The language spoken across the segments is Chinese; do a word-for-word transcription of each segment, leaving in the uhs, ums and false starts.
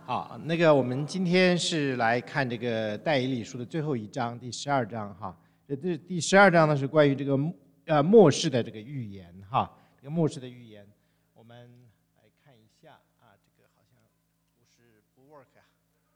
好，那个我们今天是来看这个但以理书的最后一章，第十二章哈。这这第十二章呢是关于这个呃末世的这个预言哈，这个末世的预言，我们来看一下啊，这个好像不是不 work 啊。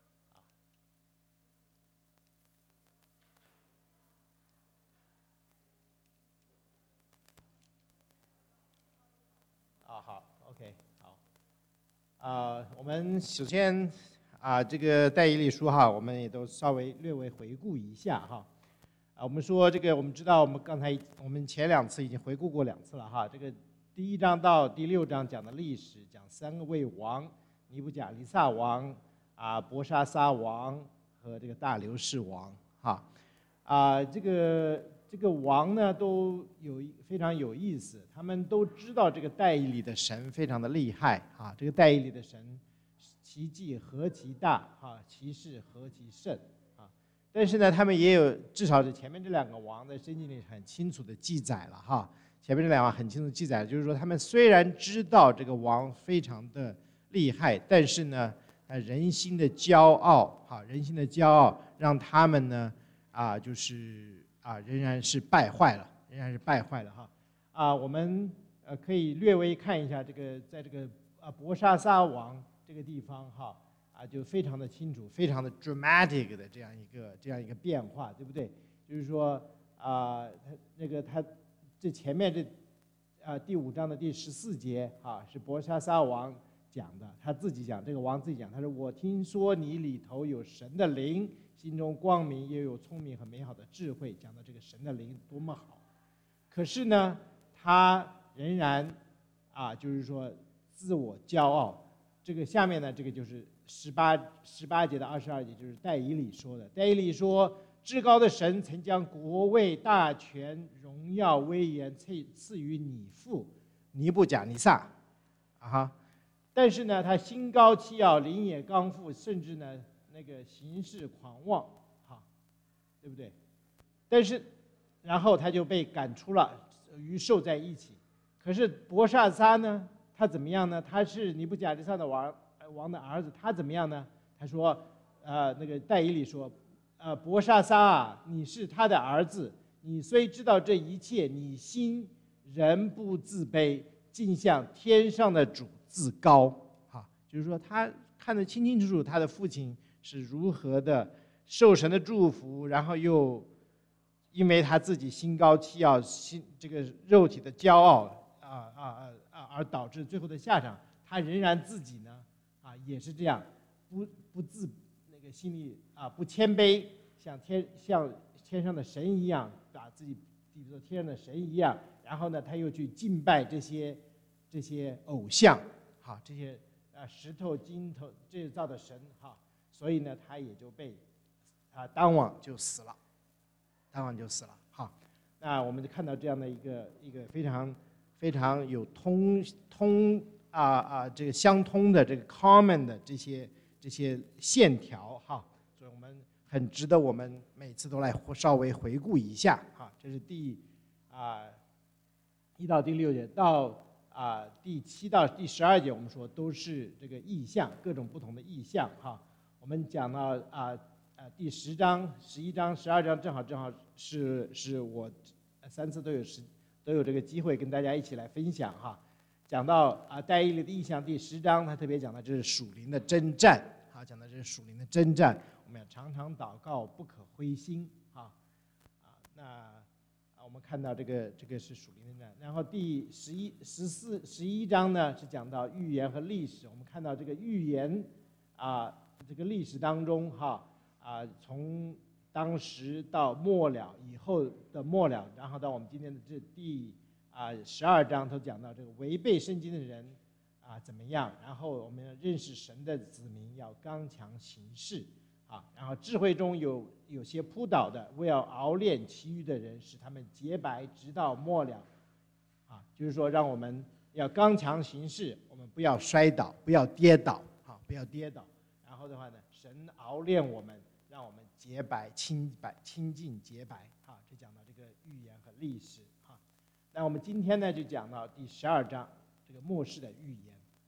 啊好 ，OK 好。啊，我们首先啊，这个但以理书哈，我们也都稍微略微回顾一下哈。啊，我们说这个，我们知道我们刚才我们前两次已经回顾过两次了哈。这个第一章到第六章讲的历史，讲三个位王：尼布甲尼撒王、啊伯沙撒王和这个大流士王哈。啊，这个这个王呢都有非常有意思，他们都知道这个但以理的神非常的厉害啊，这个但以理的神奇迹何其大啊，其事何其甚啊！但是呢，他们也有至少是前面这两个王在圣经里很清楚的记载了哈。前面这两个很清楚记载，就是说他们虽然知道这个王非常的厉害，但是呢，人心的骄傲哈，人心的骄傲让他们呢啊，就是啊，仍然是败坏了，仍然是败坏了哈。啊，我们呃可以略微看一下这个，在这个啊伯沙撒王这个地方哈，啊就非常的清楚，非常的 dramatic 的这样一个这样一个变化，对不对？就是说啊，他那个他这前面这啊第五章的第十四节啊，是伯沙撒王讲的，他自己讲，这个王自己讲，他说：“我听说你里头有神的灵。”心中光明，也有聪明和美好的智慧，讲到这个神的灵多么好。可是呢，他仍然啊，就是说自我骄傲。这个下面呢，这个就是十八十八节的二十二节，就是但以理说的。但以理说，至高的神曾将国位、大权、荣耀、威严赐赐予你父尼布甲尼撒，啊哈。但是呢，他心高气傲，灵也刚愎，甚至呢。那个行事狂妄，哈，对不对？但是，然后他就被赶出了，与兽在一起。可是伯沙撒呢？他怎么样呢？他是尼布甲尼撒的王王的儿子，他怎么样呢？他说，呃，那个但以理说，呃，伯沙撒啊，你是他的儿子，你虽知道这一切，你心仍不自卑，竟向天上的主自高，哈，就是说他看得清清楚楚，他的父亲是如何的受神的祝福，然后又因为他自己心高气傲、心这个肉体的骄傲啊啊啊啊，而导致最后的下场，他仍然自己呢啊也是这样，不不自那个心里啊不谦卑，像天像天上的神一样，把自己比作天上的神一样，然后呢他又去敬拜这些这些偶像，哈，这些啊石头、金头制造的神，哈。所以呢，他也就被啊当晚就死了，当晚就死了。好，那我们就看到这样的一个一个非常非常有通通啊啊这个相通的这个 common 的这些这些线条哈，所以我们很值得我们每次都来稍微回顾一下哈。这是第啊一到第六节到啊第七到第十二节，我们说都是这个意象，各种不同的意象哈。我们讲到啊啊第十章、十一章、十二章，正好正好是是我三次都有时都有这个机会跟大家一起来分享哈。讲到啊但以理的意象第十章，他特别讲到这是属灵的征战啊，讲到这是属灵的征战，我们要常常祷告，不可灰心啊啊。那啊我们看到这个这个是属灵的战，然后第十一、十四、十一章呢是讲到预言和历史，我们看到这个预言啊。这个历史当中，哈啊，从当时到末了以后的末了，然后到我们今天的这第啊十二章，都讲到这个违背圣经的人啊怎么样，然后我们要认识神的子民要刚强行事啊，然后智慧中有有些扑倒的，为要熬炼其余的人，使他们洁白，直到末了啊，就是说让我们要刚强行事，我们不要摔倒，不要跌倒，啊，不要跌倒。然后的话呢，神熬炼我们，让我们洁白、清白、清净、洁白。哈，这讲到这个预言和历史。哈，那我们今天呢就讲到第十二章，这个末世的预言。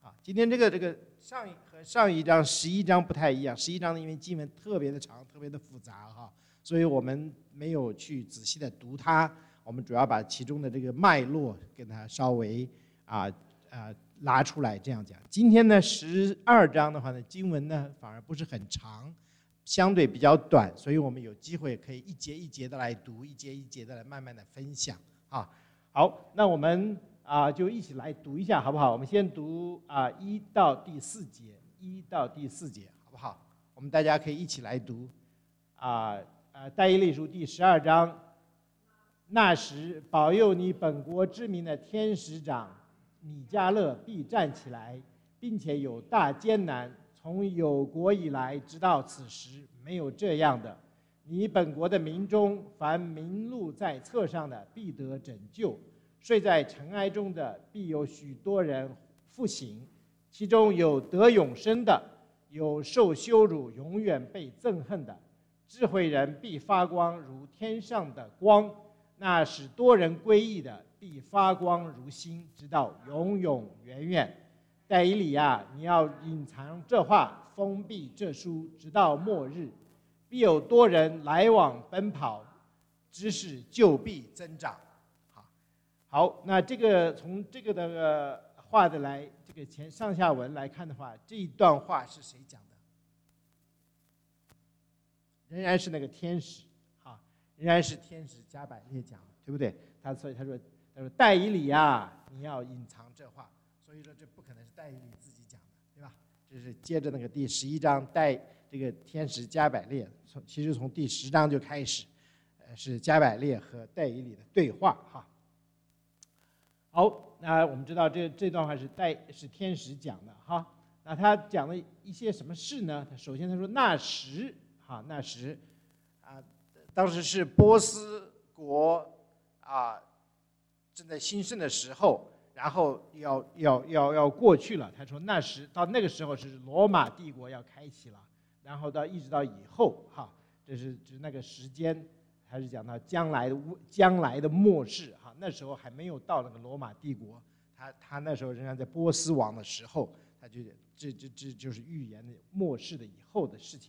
啊，今天这个这个上一和上一章十一章不太一样，十一章因为经文特别的长，特别的复杂哈，所以我们没有去仔细的读它，我们主要把其中的这个脉络跟它稍微啊啊拉出来这样讲。今天呢十二章的话呢，经文呢反而不是很长，相对比较短，所以我们有机会可以一节一节的来读，一节一节的来慢慢的分享啊。好，那我们啊就一起来读一下好不好？我们先读啊一到第四节，一到第四节好不好？我们大家可以一起来读啊啊但以理书第十二章。那时保佑你本国之民的天使长米迦勒必站起来，并且有大艰难，从有国以来直到此时没有这样的。你本国的民中，凡名录在册上的必得拯救，睡在尘埃中的必有许多人复醒，其中有得永生的，有受羞辱永远被憎恨的。智慧人必发光如天上的光，那使多人归义的必发光如星，直到永永远远。但以理啊，你要隐藏这话，封闭这书，直到末日。必有多人来往奔跑，知识就必增长。好，好，那这个从这个的话的来，这个前上下文来看的话，这一段话是谁讲的？仍然是那个天使，哈，仍然是天使加百列讲的，对不对？他所以他说，他说但以理啊，你要隐藏这话，所以说这不可能是但以理自己讲的，对吧？这是接着那个第十一章带这个天使加百列，从其实从第十章就开始，呃，是加百列和但以理的对话，哈。好，那我们知道这这段话是带是天使讲的，哈。那他讲了一些什么事呢？他首先他说那时。啊，那时，啊，当时是波斯国啊正在兴盛的时候，然后要要要要过去了。他说那时到那个时候是罗马帝国要开启了，然后到一直到以后，哈，这是指那个时间，还是讲到将来的将来的末世，哈，那时候还没有到那个罗马帝国，他他那时候仍然在波斯王的时候，他就这这这就是预言的末世的以后的事情。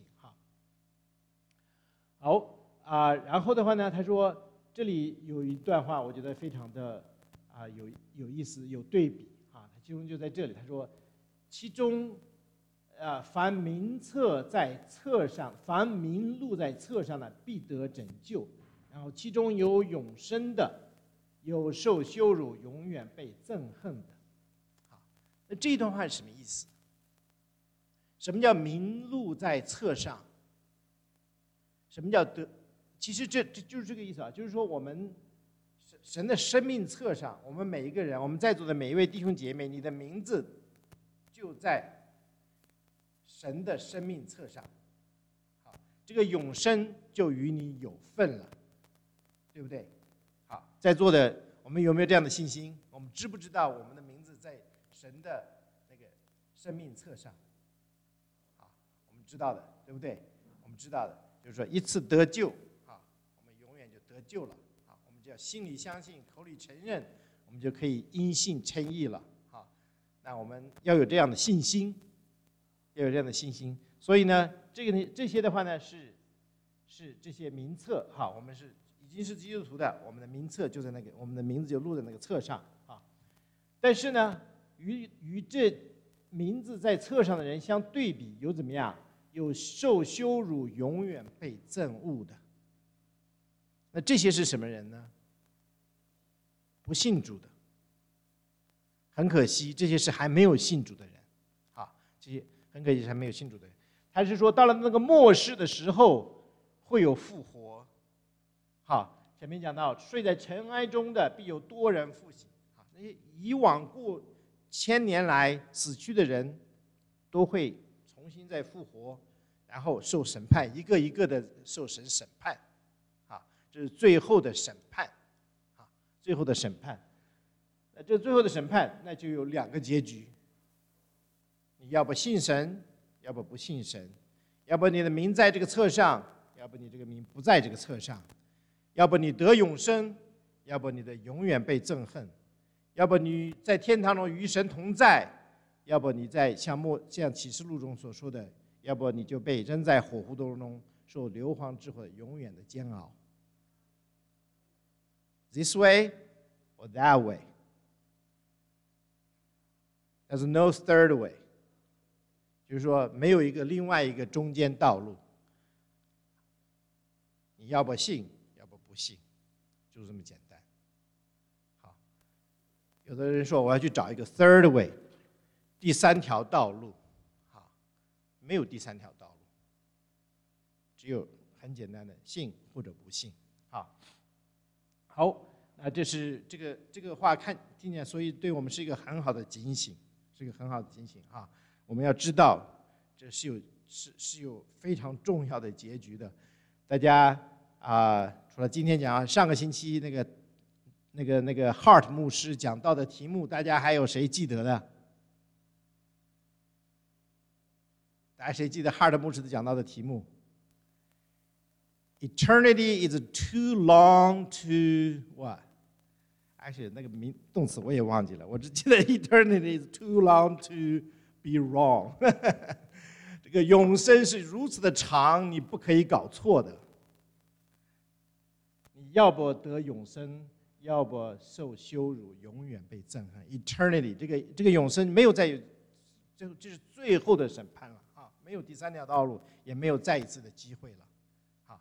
好啊、呃，然后的话呢，他说这里有一段话，我觉得非常的啊、呃、有有意思，有对比啊。他其中就在这里，他说，其中啊、呃、凡名册在册上，凡名录在册上的，必得拯救。然后其中有永生的，有受羞辱，永远被憎恨的。好，那这一段话是什么意思？什么叫名录在册上？什么叫得？其实这这就是这个意思啊，就是说我们神的生命册上，我们每一个人，我们在座的每一位弟兄姐妹，你的名字就在神的生命册上。好，这个永生就与你有份了，对不对？好，在座的我们有没有这样的信心？我们知不知道我们的名字在神的那个生命册上？好，我们知道的，对不对？我们知道的。就是说一次得救啊，我们永远就得救了啊！我们只要心里相信，口里承认，我们就可以因信称义了啊！那我们要有这样的信心，要有这样的信心。所以呢，这个呢，这些的话呢，是是这些名册哈，我们是已经是基督徒的，我们的名册就在那个，我们的名字就录在那个册上啊。但是呢，与与这名字在册上的人相对比，有怎么样？有受羞辱、永远被憎恶的，那这些是什么人呢？不信主的。很可惜，这些是还没有信主的人，啊，这些很可惜是还没有信主的人。他是说，到了那个末世的时候，会有复活。好，前面讲到，睡在尘埃中的，必有多人复醒。啊，那些以往过千年来死去的人，都会重新再复活。然后受审判，一个一个的受神审判，啊，这是最后的审判，啊，最后的审判。那这最后的审判，那就有两个结局。你要不信神，要不不信神；要不你的名在这个册上，要不你这个名不在这个册上；要不你得永生，要不你的永远被憎恨；要不你在天堂中与神同在， 要不你在像末像启示录中所说的，要不你就被扔在火湖洞中，受硫磺之火永远的煎熬。This way or that way. There's no third way. 就是说，没有一个另外一个中间道路。你要不信，要不不信，就这么简单。好，有的人说我要去找一个 third way， 第三条道路。好，没有第三条道路，只有很简单的信或者不信。好，好，那这是这个这个话看听见，所以对我们是一个很好的警醒，是一个很好的警醒啊！我们要知道，这是有是是有非常重要的结局的。大家啊、呃，除了今天讲，上个星期那个那个那个 Hart 牧师讲到的题目，大家还有谁记得的？大家谁记得 Hart 牧师讲到的题目 ？Eternity is too long to what？ 而且那个名动词我也忘记了，我只记得 Eternity is too long to be wrong 。这个永生是如此的长，你不可以搞错的。你要不得永生，要不受羞辱，永远被憎恨。Eternity 这个这个永生没有再有，这这是最后的审判了啊，没有第三条道路，也没有再一次的机会了。好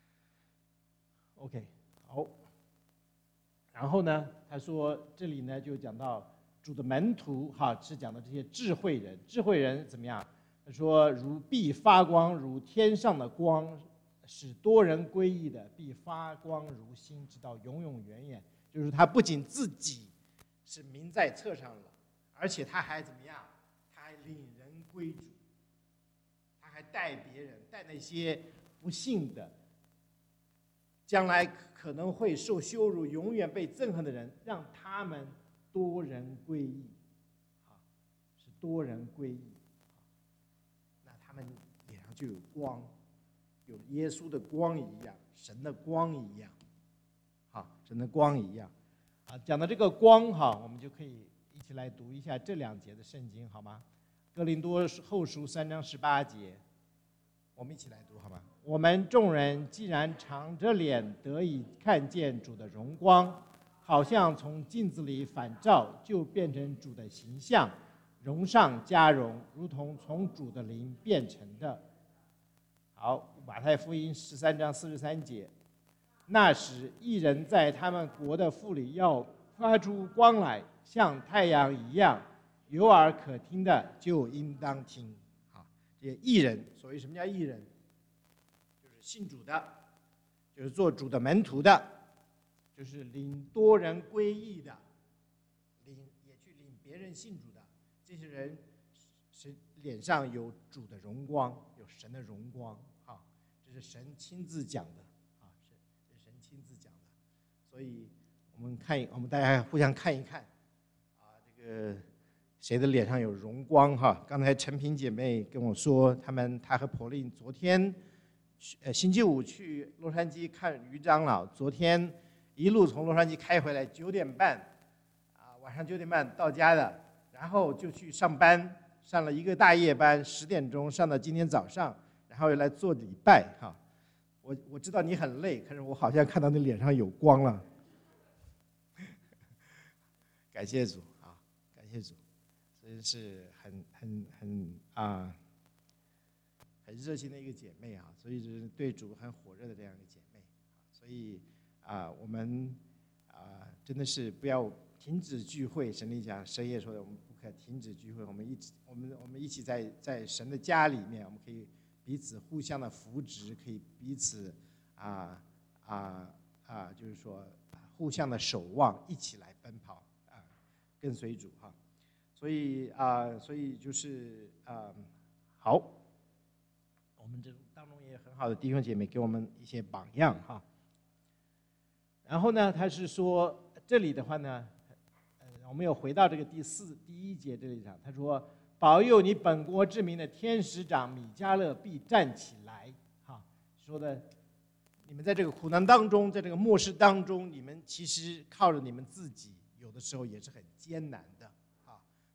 ，OK， 好。然后呢，他说这里呢就讲到主的门徒哈，是讲的这些智慧人，智慧人怎么样？他说如必发光，如天上的光，使多人归义的，必发光如星，直到永永远远。就是他不仅自己是名在册上了，而且他还怎么样？他还领人归主，他还带别人，带那些不信的，将来可能会受羞辱、永远被憎恨的人，让他们多人归义，啊，是多人归义，那他们脸上就有光，有耶稣的光一样，神的光一样，啊，神的光一样，啊，讲到这个光哈，我们就可以一起来读一下这两节的圣经，好吗？哥林多后书三章十八节，我们一起来读好吗？我们众人既然长着脸得以看见主的荣光，好像从镜子里反照，就变成主的形象，荣上加荣，如同从主的灵变成的。好，马太福音十三章四十三节，那时义人在他们国的父里要发出光来，像太阳一样，有耳可听的就应当听。好，这些义人，所谓什么叫义人？信主的，就是做主的门徒的，就是领多人归义的，领也去领别人信主的，这些人是脸上有主的荣光，有神的荣光，啊，这是神亲自讲的，啊，是这是神亲自讲的，所以我们看，我们大家互相看一看，啊，这个谁的脸上有荣光哈？刚才陈平姐妹跟我说，他们她和婆令昨天。呃，星期五去洛杉矶看于长老，昨天一路从洛杉矶开回来，九点半，啊，晚上九点半到家的，然后就去上班，上了一个大夜班，十点钟上到今天早上，然后又来做礼拜哈。我我知道你很累，可是我好像看到你脸上有光了，感谢主啊，感谢主，真是很很很啊。很热心的一个姐妹啊，所以就是对主很火热的这样一个姐妹，所以啊，我们啊真的是不要停止聚会。神里讲，神也说的，我们不可停止聚会。我们一起，我们我们一起在在神的家里面，我们可以彼此互相的扶植，可以彼此啊啊啊，就是说互相的守望，一起来奔跑啊，跟随主哈。所以啊，所以就是啊，好。我们这当中也有很好的弟兄姐妹给我们一些榜样哈。然后呢，他是说这里的话呢，呃，我们又回到这个第四第一节这里上，他说保佑你本国之民的天使长米迦勒必站起来，哈，说的你们在这个苦难当中，在这个末世当中，你们其实靠着你们自己，有的时候也是很艰难的啊。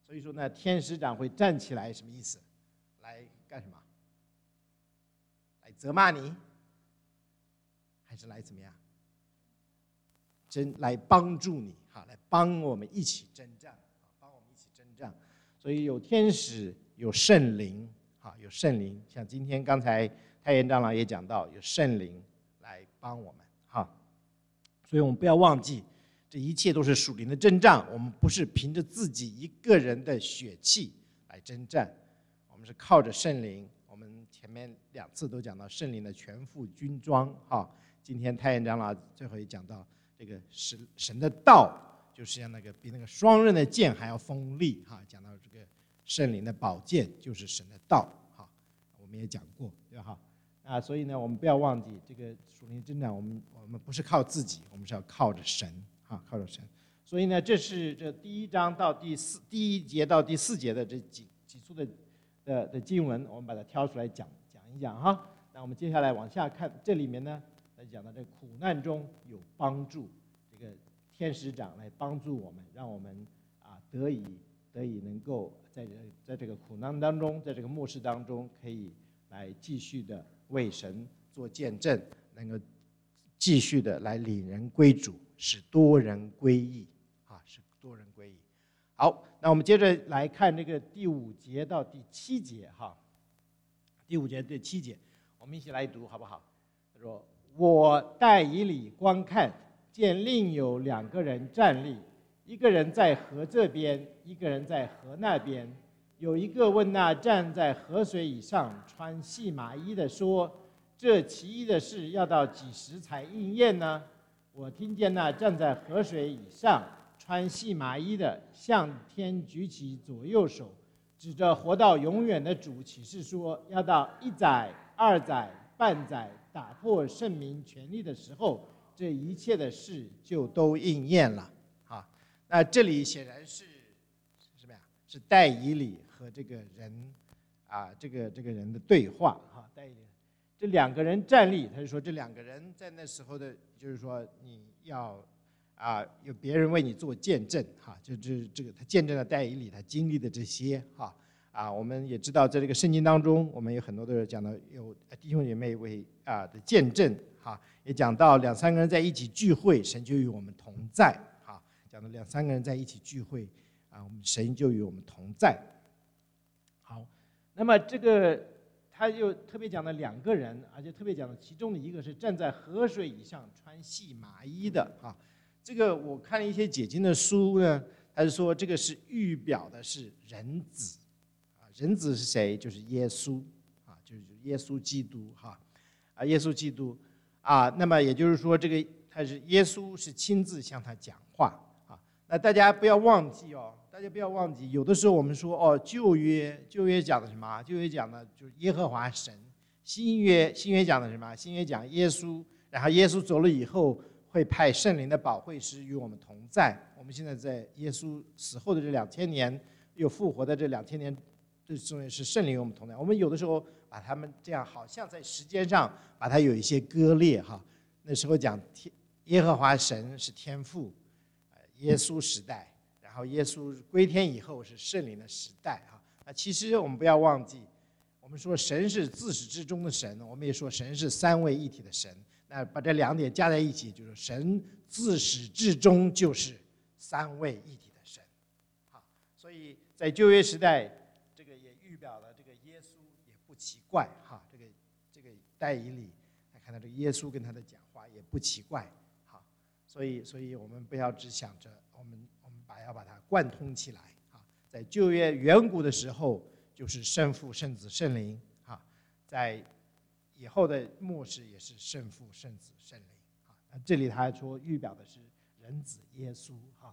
所以说呢，天使长会站起来，什么意思？来干什么？来责骂你，还是来怎么样？真来帮助你，哈，来帮我们一起征战，帮我们一起征战。所以有天使，有圣灵，哈，有圣灵。像今天刚才太原长老也讲到，有圣灵来帮我们，哈。所以我们不要忘记，这一切都是属灵的征战。我们不是凭着自己一个人的血气来征战，我们是靠着圣灵。我们前面两次都讲到圣灵的全副军装，哈。今天太原长老最后也讲到。这个神神的道，就是像那个比那个双刃的剑还要锋利哈。讲到这个圣灵的宝剑，就是神的道哈。我们也讲过，对吧哈？啊，所以呢，我们不要忘记这个属灵征战，我们我们不是靠自己，我们是要靠着神哈，靠着神。所以呢，这是这第一章到第四第一节到第四节的这几几处的的的经文，我们把它挑出来讲讲一讲哈。那我们接下来往下看，这里面呢。来讲到这苦难中有帮助，这个天使长来帮助我们，让我们啊得以得以能够在这在这个苦难当中，在这个末世当中，可以来继续的为神做见证，能够继续的来领人归主，使多人归义啊，使多人归义。好，那我们接着来看这个第五节到第七节哈，第五节第七节，我们一起来读好不好？他说。我带以礼观看，见另有两个人站立，一个人在河这边，一个人在河那边。有一个问那站在河水以上穿细麻衣的说：“这奇异的事要到几时才应验呢？”我听见那站在河水以上穿细麻衣的向天举起左右手，指着活到永远的主起誓说：“要到一载、二载、半载。”打破圣民权力的时候，这一切的事就都应验了啊。那这里显然是什么呀？是戴以礼和这个人啊，这个这个人的对话哈。戴以礼，这两个人站立，他就说这两个人在那时候的，就是说你要啊有别人为你做见证哈，就这这个他见证了戴以礼他经历的这些哈。啊，我们也知道，在这个圣经当中，我们有很多的讲到有弟兄姐妹为啊的见证，哈，也讲到两三个人在一起聚会，神就与我们同在，哈，讲到两三个人在一起聚会，啊，我们神就与我们同在。好，那么这个他又特别讲了两个人，而且特别讲了其中的一个是站在河水以上穿细麻衣的，哈，这个我看了一些解经的书呢，他是说这个是预表的是人子。人子是谁？就是耶稣啊，就是耶稣基督哈啊，耶稣基督啊。那么也就是说，这个他是耶稣是亲自向他讲话啊。那大家不要忘记哦，大家不要忘记，有的时候我们说哦，旧约旧约讲的什么？旧约讲的就是耶和华神。新约新约讲的什么？新约讲耶稣，然后耶稣走了以后，会派圣灵的保惠师与我们同在。我们现在在耶稣死后的这两千年，又复活的这两千年。这重点是圣灵与我们同在。我们有的时候把他们这样，好像在时间上把它有一些割裂哈。那时候讲天耶和华神是天父，耶稣时代，然后耶稣归天以后是圣灵的时代哈。那其实我们不要忘记，我们说神是自始至终的神，我们也说神是三位一体的神。那把这两点加在一起，就是神自始至终就是三位一体的神。好，所以在旧约时代。预表了这个耶稣也不奇怪哈，这个这个戴以礼，他看到这个耶稣跟他的讲话也不奇怪哈，所以所以我们不要只想着我们我们把要把它贯通起来哈，在旧约远古的时候就是圣父圣子圣灵哈，在以后的末世也是圣父圣子圣灵哈，那这里他还说预表的是人子耶稣哈，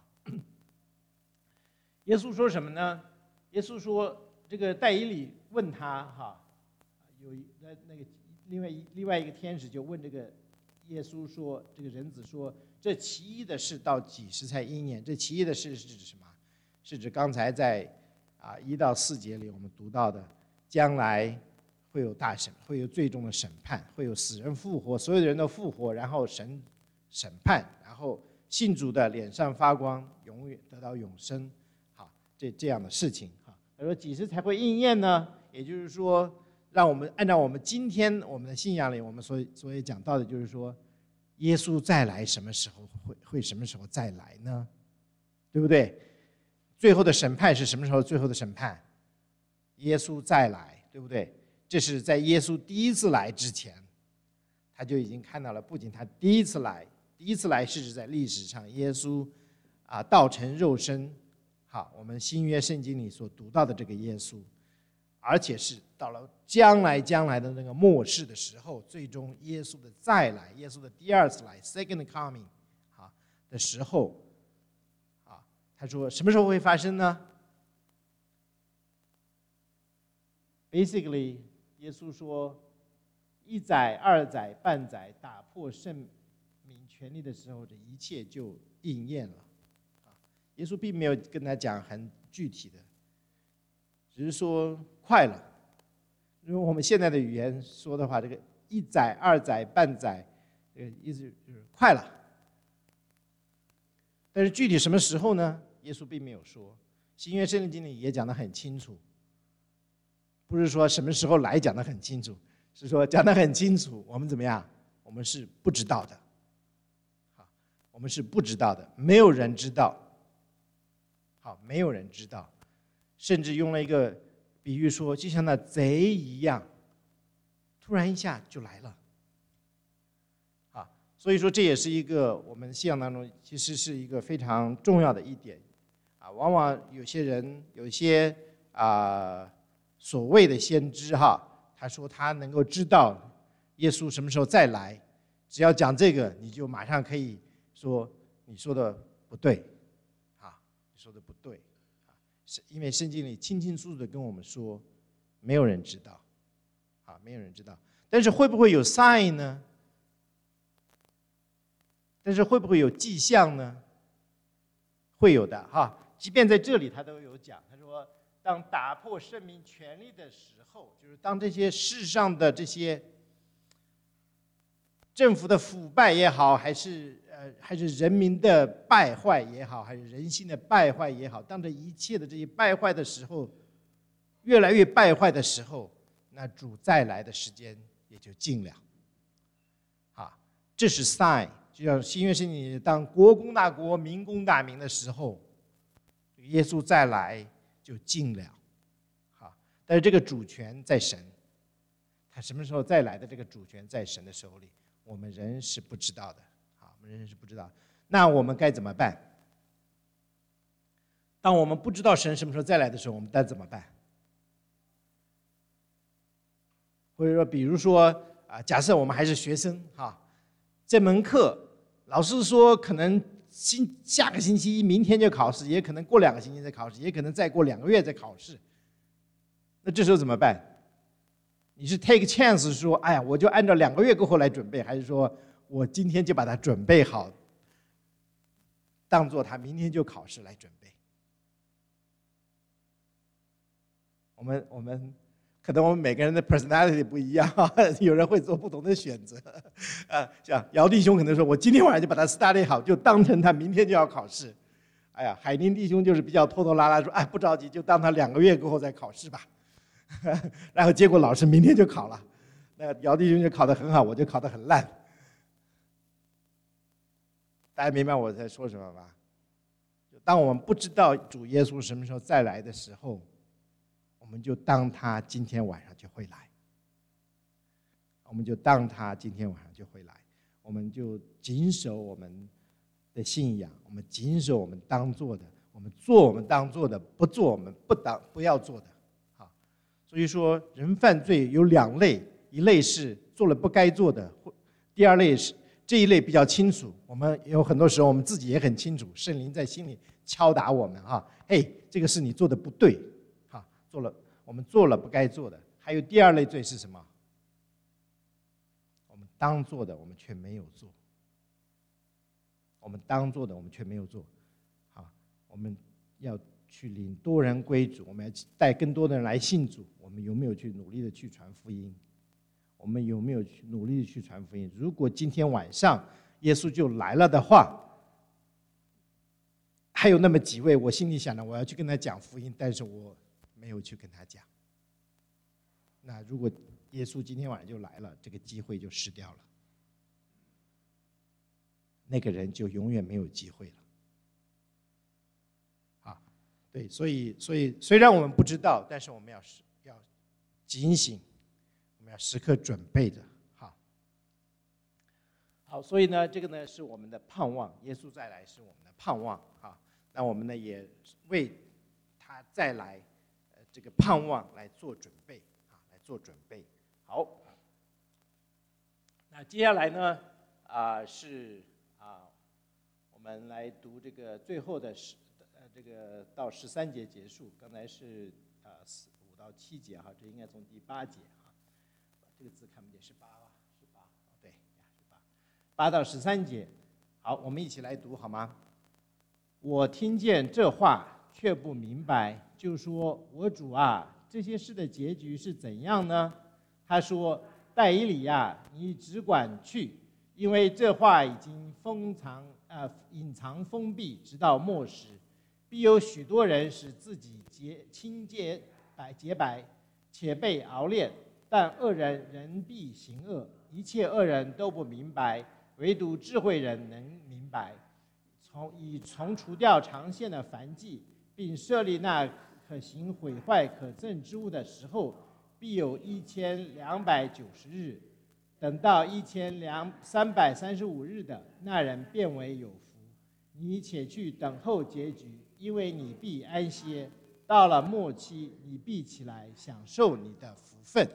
耶稣说什么呢？耶稣说。这个戴以礼问他哈，有那那个另外一另外一个天使就问这个耶稣说，这个人子说，这奇异的事到几时才应验？这奇异的事是指什么？是指刚才在啊一到四节里我们读到的，将来会有大审，会有最终的审判，会有死人复活，所有的人都复活，然后神审判，然后信主的脸上发光，永远得到永生。 这这样的事情哈。他说几时才会应验呢？也就是说，让我们按照我们今天我们的信仰里，我们所所以讲到的就是说，耶稣再来什么时候会会什么时候再来呢？对不对？最后的审判是什么时候？最后的审判，耶稣再来，对不对？这是在耶稣第一次来之前，他就已经看到了。不仅他第一次来，第一次来是指在历史上，耶稣啊道成肉身，好，我们新约圣经里所读到的这个耶稣，而且是到了将来将来的那个末世的时候，最终耶稣的再来，耶稣的第二次来 （second coming） 啊的时候，啊，他说什么时候会发生呢 ？Basically， 耶稣说，一载、二载、半载，打破圣民权力的时候，这一切就应验了。啊，耶稣并没有跟他讲很具体的，只是说快了。用我们现在的语言说的话，这个一载、二载、半载，这个意思就是快了。但是具体什么时候呢？耶稣并没有说。新约圣经里也讲得很清楚，不是说什么时候来讲得很清楚，是说讲得很清楚，我们怎么样？我们是不知道的，好，我们是不知道的，没有人知道，好，没有人知道，甚至用了一个比喻说，就像那贼一样，突然一下就来了，啊，所以说这也是一个我们信仰当中其实是一个非常重要的一点，啊，往往有些人有一些啊所谓的先知哈，他说他能够知道耶稣什么时候再来，只要讲这个，你就马上可以说你说的不对，啊，你说的不对。是因为圣经里清清楚楚的跟我们说，没有人知道，啊，没有人知道。但是会不会有 sign 呢？但是会不会有迹象呢？会有的哈。即便在这里他都有讲，他说，当打破圣民权力的时候，就是当这些世上的这些政府的腐败也好，还是呃，还是人民的败坏也好，还是人性的败坏也好，当这一切的这些败坏的时候，越来越败坏的时候，那主再来的时间也就近了。啊，这是 sign， 就像新约圣经里，当国攻大国，民攻大民的时候，耶稣再来就近了。好，但是这个主权在神，他什么时候再来的这个主权在神的手里，我们人是不知道的。人是不知道，那我们该怎么办？当我们不知道神什么时候再来的时候，我们该怎么办？或者说，比如说啊，假设我们还是学生哈，这门课老师说可能星下个星期一明天就考试，也可能过两个星期再考试，也可能再过两个月再考试。那这时候怎么办？你是 take chance 说，哎呀，我就按照两个月过后来准备，还是说我今天就把它准备好，当做他明天就考试来准备？我们我们可能我们每个人的 personality 不一样，有人会做不同的选择。啊，像姚弟兄可能说，我今天晚上就把它 study 好，就当成他明天就要考试。哎呀，海宁弟兄就是比较拖拖拉拉，说，哎，不着急，就当他两个月过后再考试吧。然后结果老师明天就考了，那姚弟兄就考得很好，我就考得很烂。大家明白我在说什么吗？当我们不知道主耶稣什么时候再来的时候，我们就当他今天晚上就会来，我们就当他今天晚上就会来，我们就谨守我们的信仰，我们谨守我们当做的，我们做我们当做的，不做我们不当不要做的。好，所以说人犯罪有两类，一类是做了不该做的，第二类是。这一类比较清楚，我们有很多时候我们自己也很清楚，圣灵在心里敲打我们哈，嘿，这个是你做的不对，哈，做了我们做了不该做的。还有第二类罪是什么？我们当做的我们却没有做，我们当做的我们却没有做，好，我们要去领多人归主，我们要带更多的人来信主，我们有没有去努力的去传福音？我们有没有去努力的去传福音？如果今天晚上耶稣就来了的话， 还有那么几位，我心里想着我要去跟他讲福音，但是我没有去跟他讲。那如果耶稣今天晚上就来了，这个机会就失掉了，那个人就永远没有机会了。啊，对，所以所以虽然我们不知道，但是我们要要警醒，我们要时刻准备着。好，好，所以呢，这个呢是我们的盼望，耶稣再来是我们的盼望啊。那我们呢也为他再来，呃，这个盼望来做准备啊，来做准备。好，那接下来呢，啊、呃、是啊、呃，我们来读这个最后的十呃这个到十三节结束。刚才是啊五到七节哈，这应该从第八节哈，这个字看不见，是八吧？是八，对，是八，八到十三节。好，我们一起来读好吗？我听见这话却不明白，就说：“我主啊，这些事的结局是怎样呢？”他说：“但以理呀，你只管去，因为这话已经封藏呃隐藏封闭，直到末时，必有许多人使自己洁清洁白洁白，且被熬炼。但恶人仍必行恶，一切恶人都不明白，唯独智慧人能明白。从以从除掉长线的燔祭，并设立那可行毁坏可憎之物的时候，必有一千两百九十日。等到一千两三百三十五日的那人，变为有福。你且去等候结局，因为你必安歇。到了末期，你必起来享受你的福分。”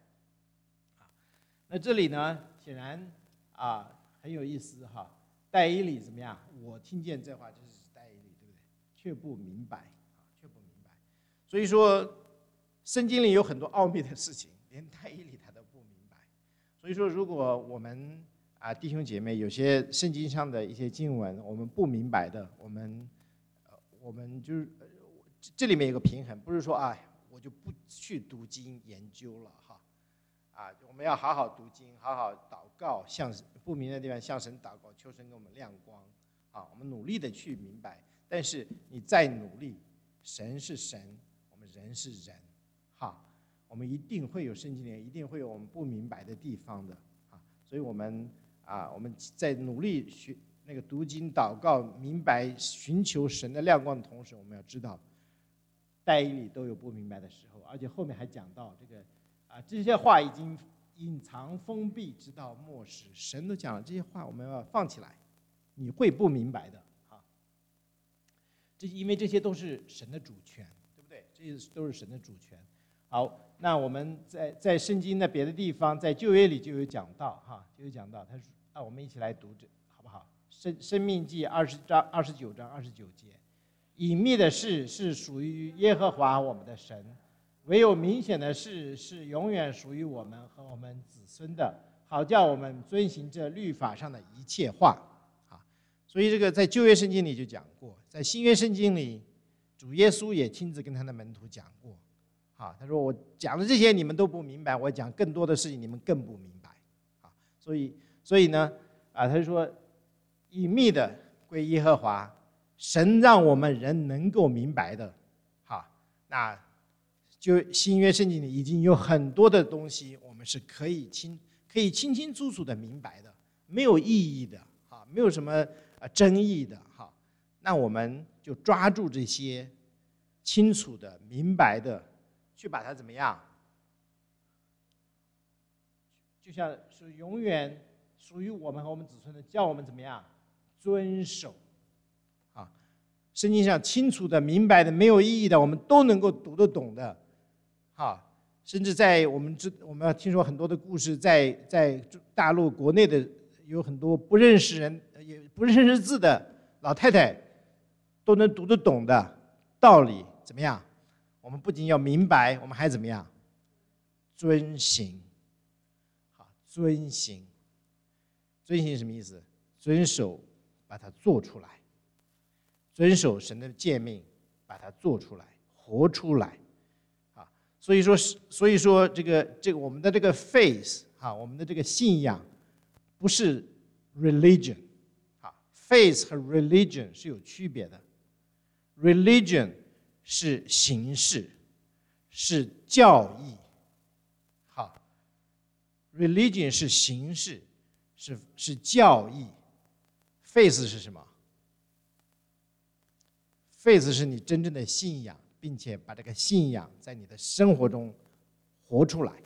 那这里呢，显然啊很有意思哈。但以理怎么样？我听见这话就是但以理，对不对？却不明白啊，却不明白。所以说，圣经里有很多奥秘的事情，连但以理他都不明白。所以说，如果我们啊弟兄姐妹有些圣经上的一些经文我们不明白的，我们呃我们就是、呃、这里面有个平衡，不是说啊我就不去读经研究了哈。啊，我们要好好读经，好好祷告，向不明的地方向神祷告，求神给我们亮光。啊，我们努力的去明白，但是你再努力，神是神，我们人是人，哈，我们一定会有圣经里一定会有我们不明白的地方的啊，所以我们啊，我们在努力学那个读经、祷告、明白、寻求神的亮光的同时，我们要知道，但以理都有不明白的时候，而且后面还讲到这个。啊，这些话已经隐藏封闭，直到末时。神都讲了这些话，我们要放起来，你会不明白的啊。这因为这些都是神的主权，对不对？这些都是神的主权。好，那我们在在圣经的别的地方，在旧约里就有讲到哈，就有讲到。他说啊，我们一起来读这好不好？生生命记二十章二十九章二十九节，隐秘的事是属于耶和华我们的神。唯有明显的事是永远属于我们和我们子孙的，好叫我们遵行这律法上的一切话啊。所以这个在旧约圣经里就讲过，在新约圣经里，主耶稣也亲自跟他的门徒讲过啊。他说：“我讲的这些你们都不明白，我讲更多的事情你们更不明白啊。”所以，所以呢啊，他就说隐秘的归耶和华，神让我们人能够明白的，哈，那。就新约圣经里已经有很多的东西，我们是可以清可以清清楚楚的明白的，没有意义的哈，没有什么呃争议的哈。那我们就抓住这些清楚的、明白的，去把它怎么样？就像是永远属于我们和我们子孙的，叫我们怎么样遵守啊？圣经上清楚的、明白的、没有意义的，我们都能够读得懂的。啊，甚至在我们知我们要听说很多的故事，在在大陆国内的有很多不认识人也不认识字的老太太，都能读得懂的道理，怎么样？我们不仅要明白，我们还怎么样？遵行。好，遵行。遵行什么意思？遵守，把它做出来。遵守神的诫命，把它做出来，活出来。所以说，所以说这个这个我们的这个 faith 啊，我们的这个信仰不是 religion 啊 ，faith 和 religion 是有区别的 religion 是形式，是教义。好 ，religion 是形式，是是教义。faith 是什么 ？faith 是你真正的信仰，并且把这个信仰在你的生活中活出来。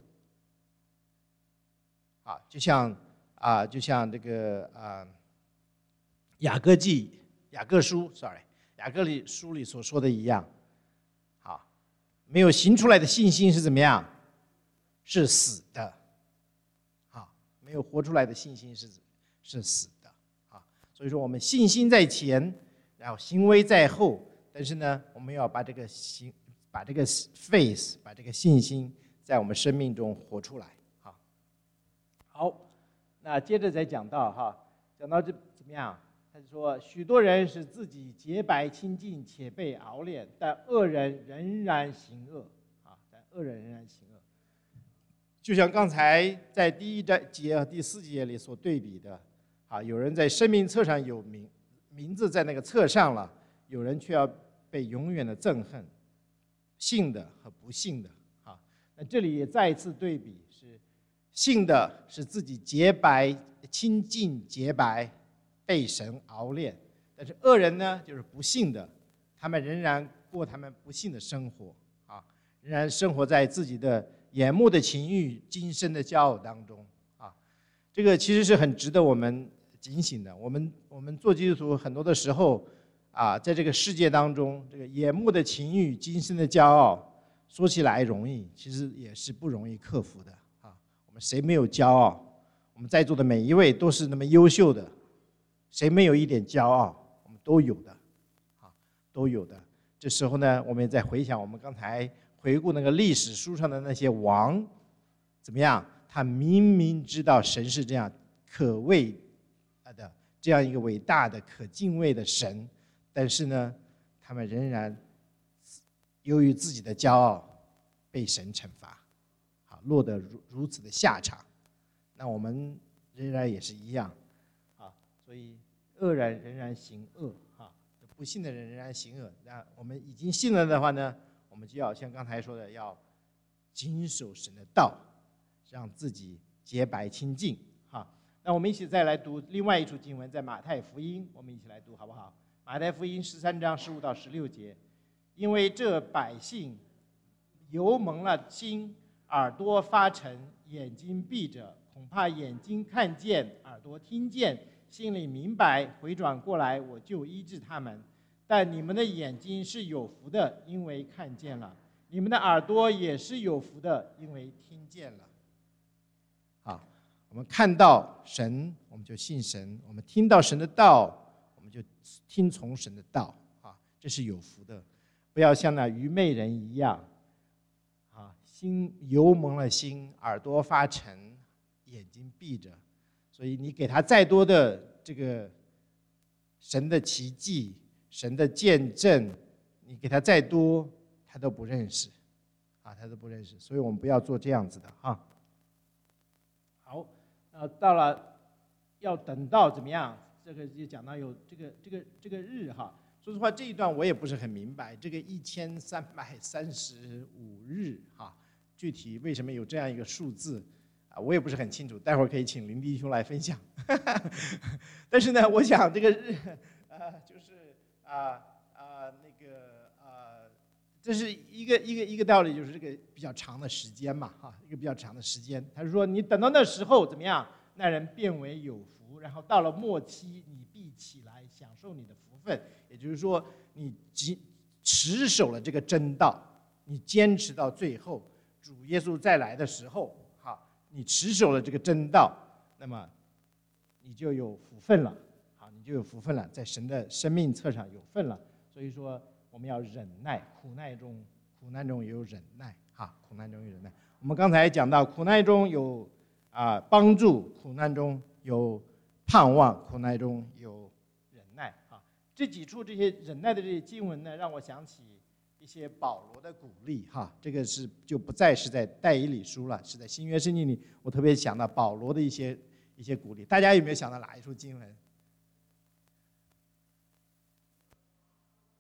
啊，就像啊，就像这个啊，雅各记、雅各书 ，sorry， 雅各里书里所说的一样，好，没有行出来的信心是怎么样？是死的。好，没有活出来的信心是是死的。啊，所以说我们信心在前，然后行为在后，但是呢，我们要把这个行，把这个 faith， 把这个信心在我们生命中活出来。好，那接着再讲到哈，讲到这怎么样？他就说，许多人使自己洁白清净，且被熬炼，但恶人仍然行恶啊！但恶人仍然行恶。就像刚才在第一节和第四节里所对比的，啊，有人在生命册上有名名字在那个册上了，有人却要被永远的憎恨，信的和不信的啊。那这里也再一次对比。信的是自己洁白、清净、洁白，被神熬炼；但是恶人呢，就是不信的，他们仍然过他们不信的生活啊，仍然生活在自己的眼目的情欲、今生的骄傲当中啊。这个其实是很值得我们警醒的。我们我们做基督徒很多的时候啊，在这个世界当中，这个眼目的情欲、今生的骄傲，说起来容易，其实也是不容易克服的。我们谁没有骄傲？我们在座的每一位都是那么优秀的，谁没有一点骄傲？我们都有的，啊，都有的。这时候呢，我们也在回想我们刚才回顾那个历史书上的那些王，怎么样？他明明知道神是这样可畏的，这样一个伟大的、可敬畏的神，但是呢，他们仍然由于自己的骄傲被神惩罚。落得如如此的下场，那我们仍然也是一样，啊，所以恶人仍然行恶，啊，不信的人仍然行恶。那我们已经信了的话呢，我们就要像刚才说的，要谨守神的道，让自己洁白清净，哈。那我们一起再来读另外一处经文，在马太福音，我们一起来读好不好？马太福音十三章十五到十六节，因为这百姓油蒙了心。耳朵发沉，眼睛闭着，恐怕眼睛看见，耳朵听见，心里明白，回转过来，我就医治他们。但你们的眼睛是有福的，因为看见了；你们的耳朵也是有福的，因为听见了。好，我们看到神，我们就信神；我们听到神的道，我们就听从神的道。啊，这是有福的，不要像那愚昧人一样。心油蒙了心，耳朵发沉，眼睛闭着，所以你给他再多的这个神的奇迹、神的见证，你给他再多，他都不认识，啊，他都不认识。所以我们不要做这样子的啊。好，那到了要等到怎么样？这个就讲到有这个这个这个日哈。说实话，这一段我也不是很明白，这个一千三百三十五日哈。具体为什么有这样一个数字啊，我也不是很清楚，待会儿可以请林弟兄来分享。但是呢，我想这个日，呃，就是啊啊那个呃，这是一个一个一个道理，就是这个比较长的时间嘛，哈，一个比较长的时间。他是说，你等到那时候怎么样，那人变为有福，然后到了末期，你必起来享受你的福分。也就是说，你持持守了这个真道，你坚持到最后。主耶稣再来的时候，好，你持守了这个真道，那么你就有福分了，好，你就有福分了，在神的生命册上有份了。所以说，我们要忍耐，苦难中，苦难中有忍耐，哈，苦难中有忍耐。我们刚才讲到，苦难中有啊帮助，苦难中有盼望，苦难中有忍耐，啊，这几处这些忍耐的这些经文呢，让我想起一些保罗的鼓励，哈，这个是就不再是在但以理书了，是在新约圣经里。我特别想到保罗的一些一些鼓励。大家有没有想到哪一处经文？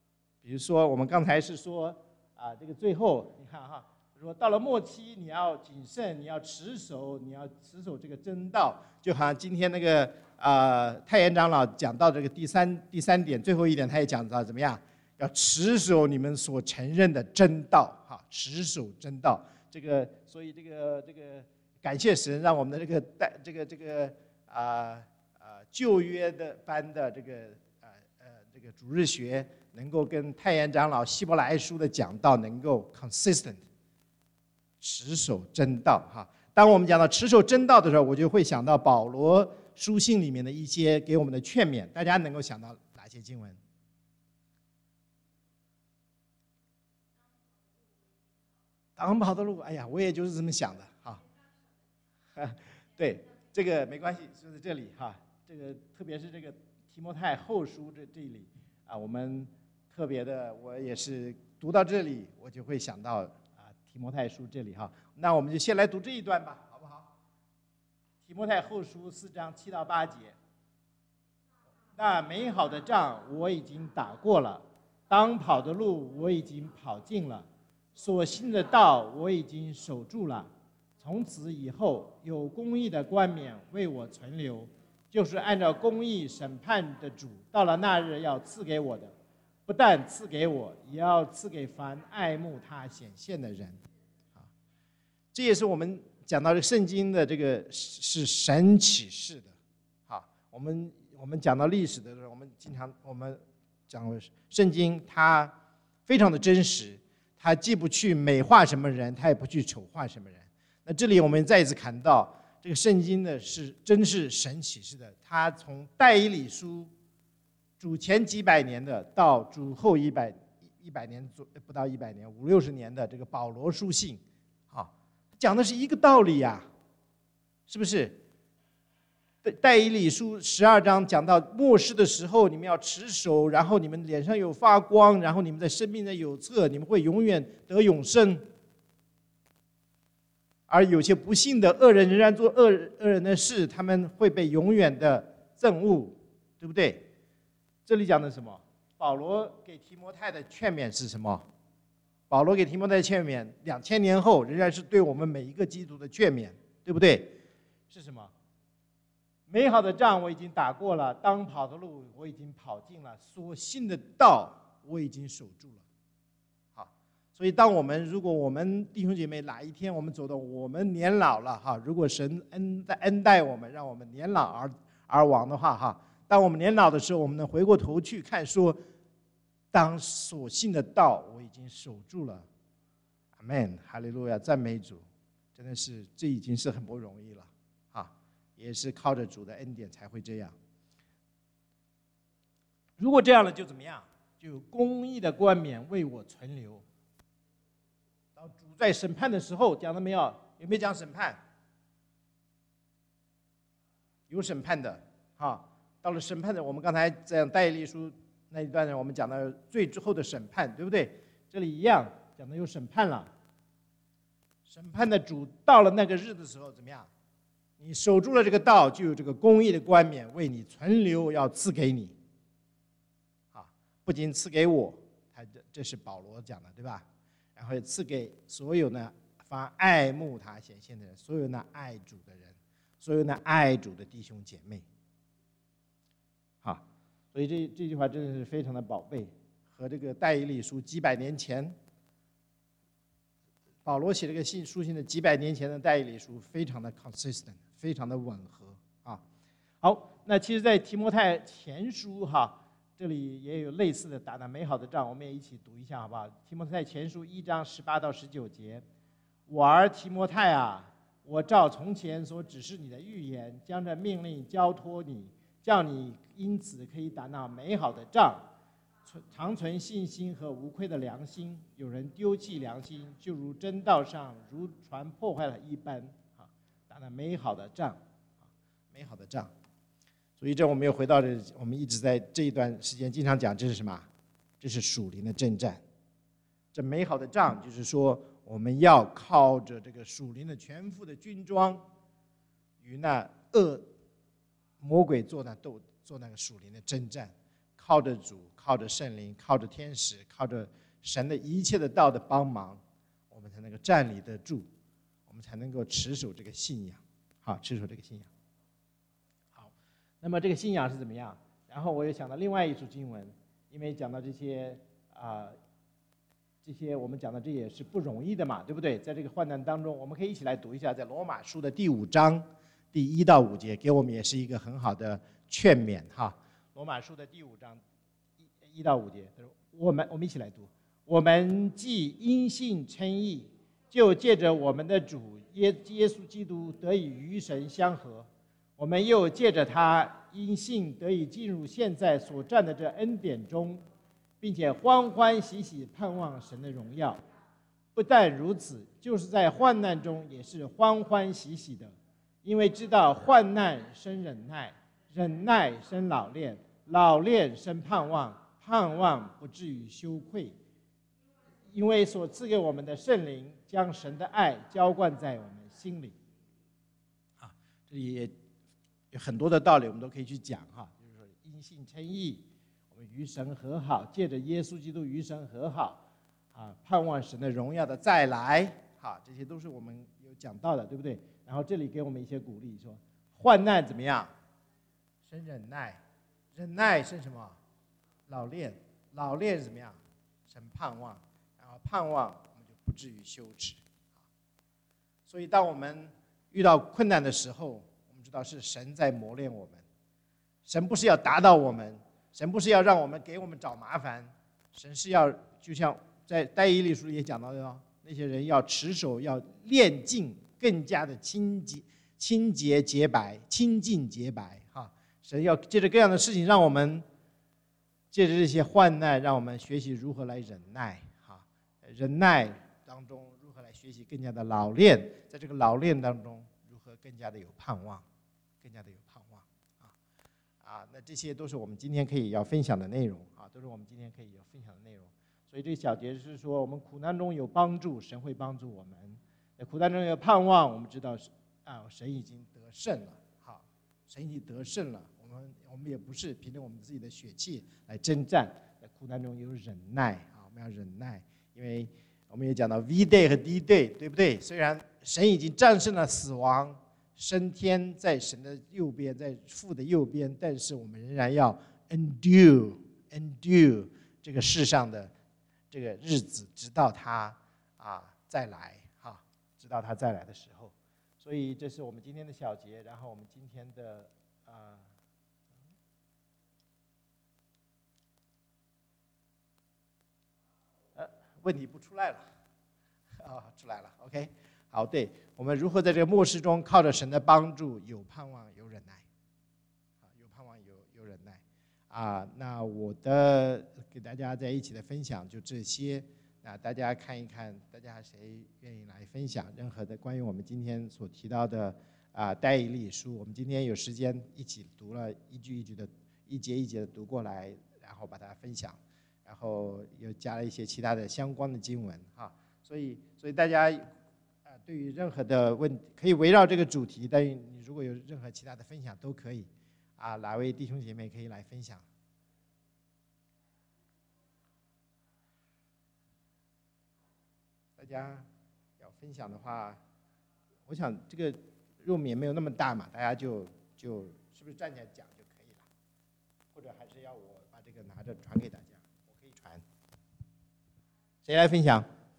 比如说我们刚才是说啊，这个最后你看哈，说到了末期你要谨慎，你要持守，你要持守这个真道，就好像今天那个啊、呃、太原长老讲到这个第三第三点最后一点，他也讲到怎么样，要持守你们所承认的真道哈，持守真道。这个所以这个这个感谢神，让我们的这个带这个这个啊啊、呃呃、旧约的班的这个呃呃这个主日学能够跟太原长老希伯来书的讲道能够 consistent 持守真道哈。当我们讲到持守真道的时候，我就会想到保罗书信里面的一些给我们的劝勉，大家能够想到哪些经文？当跑的路，哎呀，我也就是这么想的哈。对，这个没关系，就在这里哈。这个特别是这个提摩太后书这这里啊，我们特别的，我也是读到这里，我就会想到啊提摩太书这里哈。那我们就先来读这一段吧，好不好？提摩太后书四章七到八节。那美好的仗我已经打过了，当跑的路我已经跑尽了。所信的道我已经守住了，从此以后有公义的冠冕为我存留，就是按照公义审判的主，到了那日要赐给我的，不但赐给我，也要赐给凡爱慕他显现的人。啊，这也是我们讲到这圣经的这个是神启示的。好，我们我们讲到历史的时候，我们经常我们讲圣经，它非常的真实。他既不去美化什么人，他也不去丑化什么人。那这里我们再一次看到，这个圣经呢是真是神启示的。他从但以理书主前几百年的，到主后一百一百年左不到一百年五六十年的这个保罗书信，啊，讲的是一个道理呀、啊，是不是？但以理书十二章讲到末世的时候，你们要持守，然后你们脸上有发光，然后你们在生命的有测，你们会永远得永生。而有些不幸的恶人仍然做恶恶人的事，他们会被永远的憎恶，对不对？这里讲的什么？保罗给提摩太的劝勉是什么？保罗给提摩太的劝勉，两千年后仍然是对我们每一个基督徒的劝勉，对不对？是什么？美好的仗我已经打过了，当跑的路我已经跑尽了，所信的道我已经守住了。好，所以当我们如果我们弟兄姐妹哪一天我们走到我们年老了哈，如果神恩待恩待我们，让我们年老而而亡的话哈，当我们年老的时候，我们能回过头去看说，当所信的道我已经守住了。阿们，哈利路亚，赞美主，真的是这已经是很不容易了。也是靠着主的恩典才会这样。如果这样了，就怎么样？就有公义的冠冕为我存留。到主在审判的时候，讲了没有？有没有讲审判？有审判的，哈。到了审判的，我们刚才在但以理书那一段呢，我们讲到最之后的审判，对不对？这里一样讲的有审判了。审判的主到了那个日的时候，怎么样？你守住了这个道，就有这个公义的冠冕为你存留，要赐给你。啊，不仅赐给我，他这这是保罗讲的，对吧？然后也赐给所有呢凡爱慕他显现的人，所有呢爱主的人，所有呢爱主的弟兄姐妹。好，所以这这句话真的是非常的宝贝，和这个但以理书几百年前。保罗写这个信书信的几百年前的但以理书，非常的 consistent， 非常的吻合啊。好，那其实，在提摩太前书哈，这里也有类似的打那美好的仗，我们也一起读一下好不好？提摩太前书一章十八到十九节，我儿提摩太啊，我照从前所指示你的预言，将这命令交托你，叫你因此可以打那美好的仗。长存信心和无愧的良心，有人丢弃良心，就如真道上如船破坏了一般。啊，打那美好的仗，美好的仗。所以这我们又回到这，我们一直在这一段时间经常讲，这是什么？这是属灵的征战。这美好的仗，就是说我们要靠着这个属灵的全副的军装，与那恶魔鬼做那斗，做那个属灵的征战。 靠着主，靠着圣灵，靠着天使，靠着神的一切的道的帮忙，我们才能够站立得住，我们才能够持守这个信仰。好，持守这个信仰。好，那么这个信仰是怎么样？然后我又想到另外一处经文，因为讲到这些啊、呃，这些我们讲的这也是不容易的嘛，对不对？在这个患难当中，我们可以一起来读一下，在罗马书的第五章第一到五节，给我们也是一个很好的劝勉哈。罗马书的第五章一一到五节，我们我们一起来读。我们既因信称义，就借着我们的主耶耶稣基督得以与神相合。我们又借着他因信得以进入现在所站的这恩典中，并且欢欢喜喜盼望神的荣耀。不但如此，就是在患难中也是欢欢喜喜的，因为知道患难生忍耐，忍耐生老练，老练生盼望，盼望不至于羞愧。因为所赐给我们的圣灵将神的爱浇灌在我们心里。啊，这里也有很多的道理，我们都可以去讲哈。就是说，因信称义，我们与神和好，借着耶稣基督与神和好，啊，盼望神的荣耀的再来，哈，这些都是我们有讲到的，对不对？然后这里给我们一些鼓励，说患难怎么样？生忍耐，忍耐生什么？老练，老练怎么样？生盼望。盼望我们就不至于羞耻。所以当我们遇到困难的时候，我们知道是神在磨练我们，神不是要打倒我们，神不是要让我们给我们找麻烦，神是要就像在但以理书也讲到的，那些人要持守，要练净，更加的清洁、清洁洁白、清净洁白。哈，神要借着各样的事情，让我们借着这些患难，让我们学习如何来忍耐。忍耐当中如何来学习更加的老练，在这个老练当中如何更加的有盼望，更加的有盼望啊啊！那这些都是我们今天可以要分享的内容啊，都是我们今天可以要分享的内容。所以这个小节是说，我们苦难中有帮助，神会帮助我们；在苦难中有盼望，我们知道是啊，神已经得胜了，好，神已经得胜了。我们我们也不是凭着我们自己的血气来征战，在苦难中有忍耐啊，我们要忍耐。因为我们也讲到 V day 和 D day， 对不对？虽然神已经战胜了死亡，升天在神的右边，在父的右边，但是我们仍然要 endure endure 这个世上的这个日子，直到他啊再来哈，直到他再来的时候。所以这是我们今天的小节，然后我们今天的啊。问题不出来了，啊、哦，出来了 ，OK， 好，对，我们如何在这个末世中靠着神的帮助，有盼望，有忍耐，啊，有盼望，有有忍耐，啊，那我的给大家在一起的分享就这些，那大家看一看，大家谁愿意来分享任何的关于我们今天所提到的啊但以理书，我们今天有时间一起读了一句一句的，一节一节的读过来，然后把它分享。然后又加了一些其他的相关的经文哈，所以所以大家啊对于任何的问题可以围绕这个主题，但是你如果有任何其他的分享都可以啊，哪位弟兄姐妹可以来分享？大家要分享的话，我想这个room也没有那么大嘛，大家就就是不是站起来讲就可以了，或者还是要我把这个拿着传给大家？谁来分享？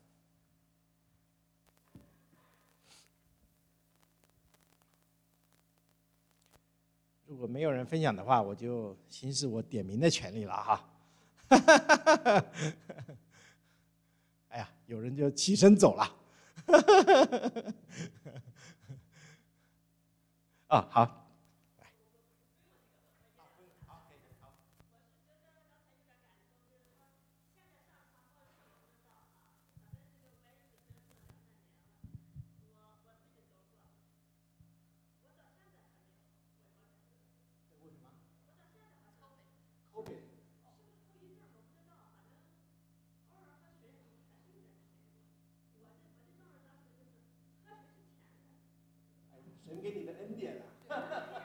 如果没有人分享的话，我就行使我点名的权利了哈。哎呀，有人就起身走了。啊，好。神给你的恩典啊。